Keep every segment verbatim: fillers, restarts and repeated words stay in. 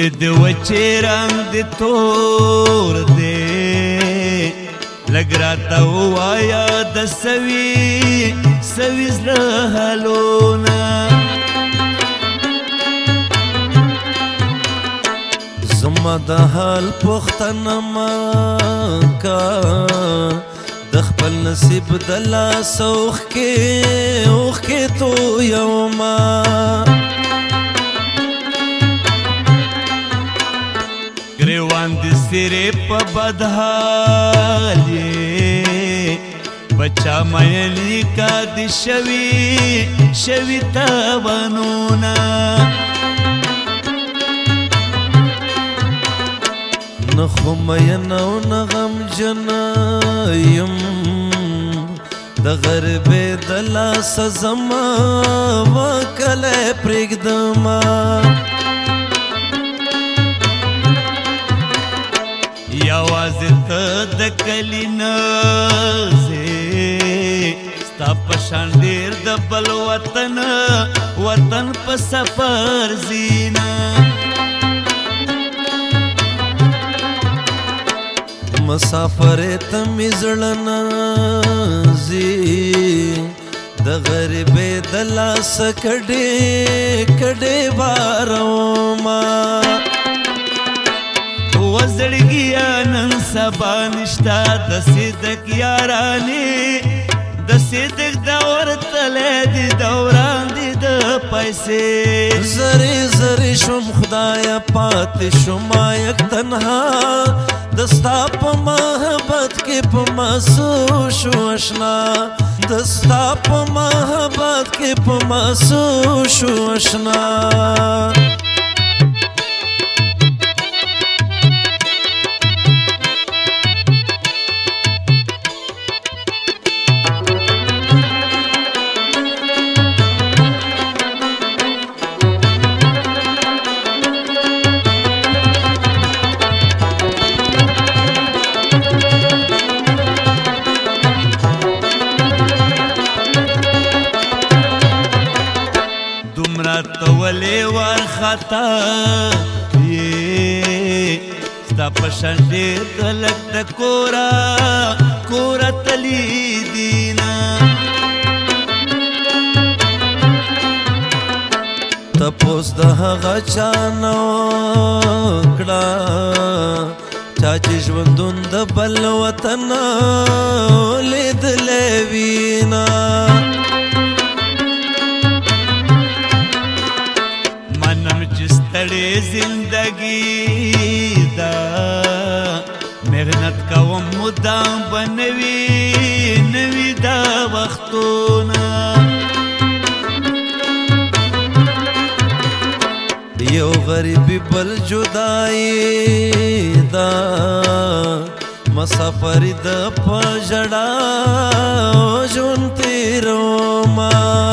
ګلې د وچې رنګ د تور دی لږ راته ووایه د سوي سوي زړه حالونه زما د حال پوښتنه مه کوه د خپل نصیب د لاس اوښکې اوښکې تویومه ګریوان د سرې په بد حال یې بچا مین لیکا د شوي شوي تاوانونه نه خو مین او نه غمجنه یم د غربې د لاسه زما وکلی پرېږدمه یوازې ته د کلي نه ځې ستا په شان ډېر د بل وطن وطن په سفر ځینه مسافرې ته مې زړه نه ځي د غریبۍ د لاسه کډې کډې بارومه وزړګیا نن سبا نشته د صدق یارانې د صدق دور تلی د دوران دي د پیسې زرې زرې شوم خدایه پاتې شومه یک تنها د ستا په محبت کې په محسوس شو اشنا د ستا په محبت کې په محسوس شو اشنا ولې وارخطا یې ستا په شان ډېر خلک د کوره کوره تلي دینه تپوس د هغه چا نه وکړه چا چې ژوندون د بل وطن لیدلی وینه ستړې زندګي دا محنت کوم مدام به نوي نوي دا وختونه یو غریبي بل جدایي دا مسافري د په ژړا ژوند تېرومه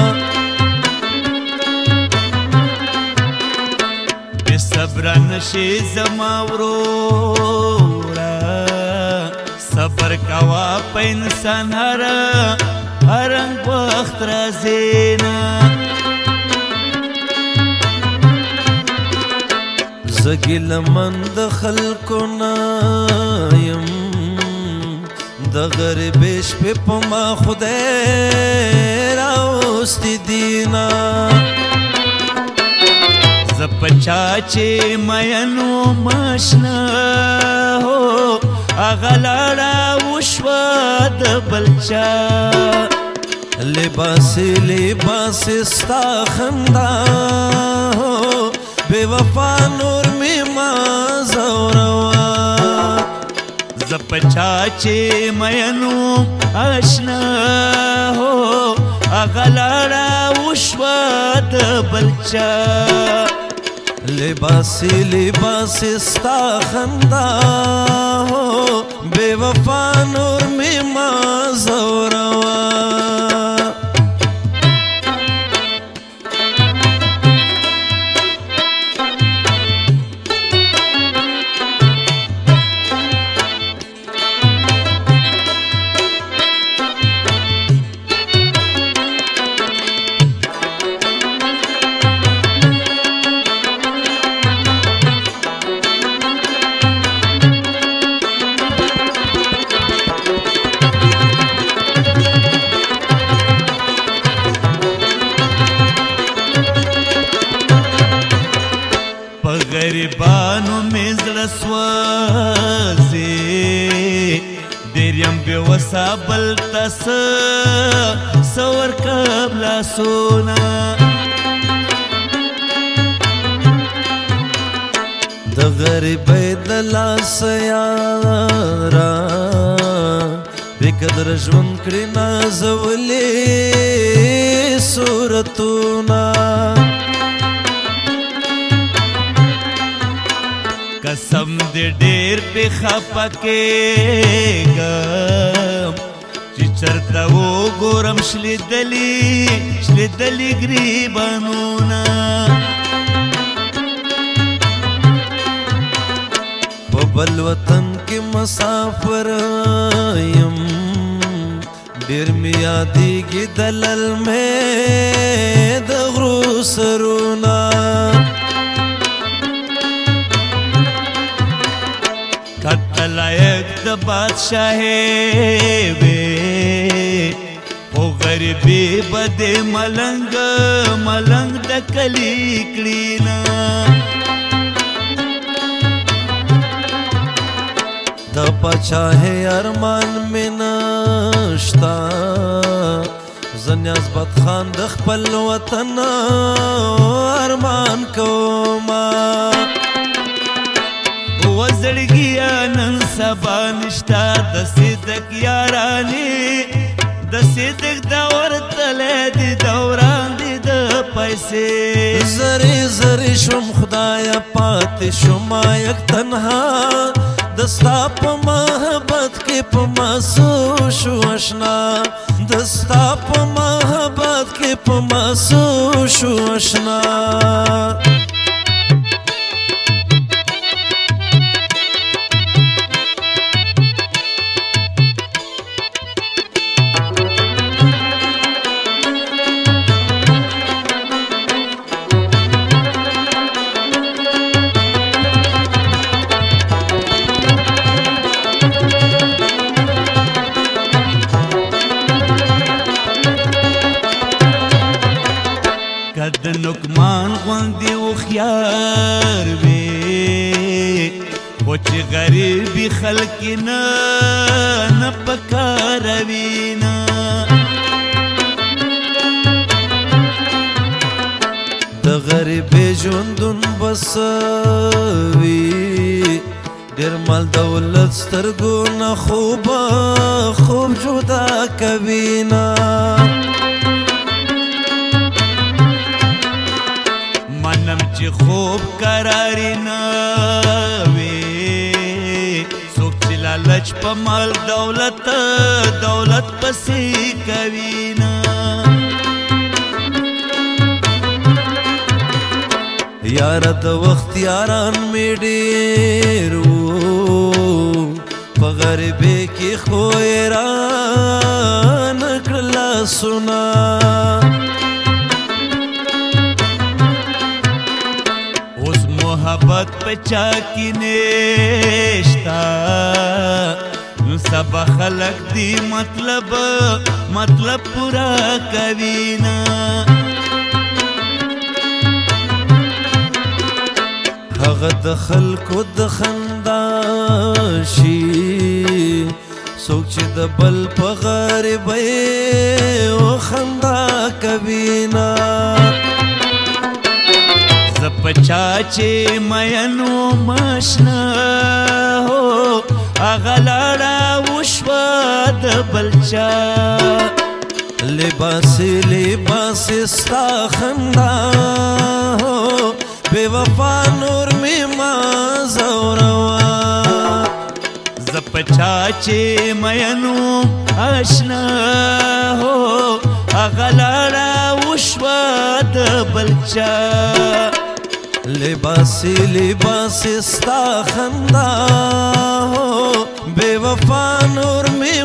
صبر نشي زما وروره صبر کوا په انسان هر هر وخت راځينا زګلمن د خلکو نه یم د غریبې شپې په ما خدای راوستي دینه زپچا چې مینو ماشنا هو هغه لاړه وشوه د بلچا لباسې لباسې ستا خندا هو بې وفا نور مې ما زوروه زپچا چې مینو اشنا هو هغه لاړه وشوه د بلچا لباسې لباسې ستا خندا هو بې وفا نور مې ما زوروه بے وسا بلتا سا سور قبل سونا د غریبۍ د لاسه یاران بې قدره ژوند کړي نازولې صورتونه قسم دې ډېر پې خفه کېږم چې چرته وګورم شلېدلي شلېدلي ګریبانونه په بل وطن کې مسافر یم ډېر مې یادېږي د للمې د غرو سرونه کته لایق د بادشاهۍ وې خو غریبي به دې ملنګ ملنګ د کلي کړي نه د پاچاهۍ ارمان مې نشته زه نیازبت خان د خپل وطن ارمان کومه وزړګیا نن سبا نشتا د صدق یارانې د صدق دور تلې د دوران دي د پیسې زری زری شم خدایا پاتې شم یک تنها دستا په محبت کې په محسوس شو اشنا دستا په محبت کې په محسوس شو اشنا د نکمان غوندې هوښیار وې خو چې غریبي خلک نه نه پکاروي نه د غریبۍ ژوندون بس وي ډېر مال دولت سترګو نه خوب خوب جدا کوي نه منم چې خوب قراري نه وي څوک چې لالچ په مال دولت دولت پسې کوي نه یاره د وخت یاران مې ډېر وو په غریبۍ کې خو یې رانه کړه لاسونه محبت پچا کی نشتا نو سب خلق دی مطلب مطلب پورا کوي نا هغه د خلکو د خندا شي څوک چې د بل په غریبۍ او خندا کوي نا پچا چې مینو ماشنا هو هغه لاړه وشوه د بلچا لباسې لباسې ستا خندا هو بې وفا نور مې ما زوروا زه پچا چې مینو اشنا هو هغه لاړه وشوه د بلچا لباسی لباسی ستا خندا ہو بے وفا نور میں